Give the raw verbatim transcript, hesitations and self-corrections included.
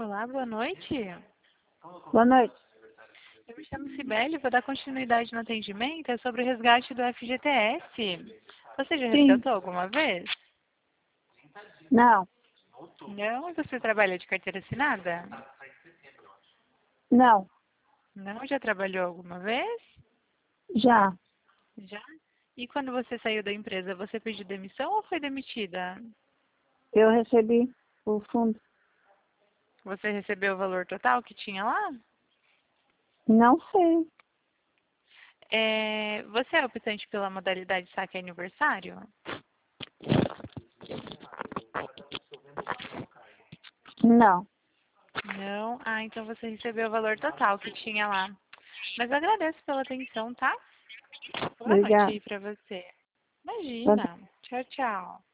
Olá, boa noite. Boa noite. Eu me chamo Cibele, vou dar continuidade no atendimento, é sobre o resgate do F G T S. Você já Sim. resgatou alguma vez? Não, Não? Você trabalha de carteira assinada? não, Não? Já trabalhou alguma vez? já. Já? E quando você saiu da empresa, você pediu demissão ou foi demitida? Eu recebi o fundo. Você recebeu o valor total que tinha lá? Não sei. É, você é optante pela modalidade saque aniversário? Não. Não? Ah, então você recebeu o valor total que tinha lá. Mas eu agradeço pela atenção, tá? Boa noite Obrigada. aí pra você. Imagina. Tchau, tchau.